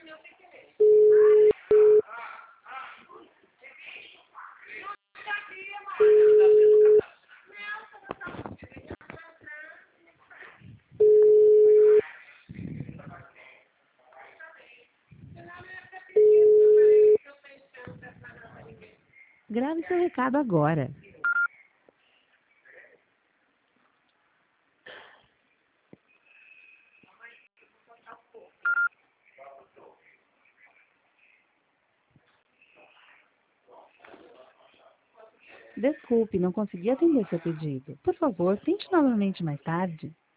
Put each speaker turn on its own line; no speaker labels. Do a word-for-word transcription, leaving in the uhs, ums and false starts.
Grave seu recado agora. Desculpe, não consegui atender seu pedido. Por favor, tente novamente mais tarde.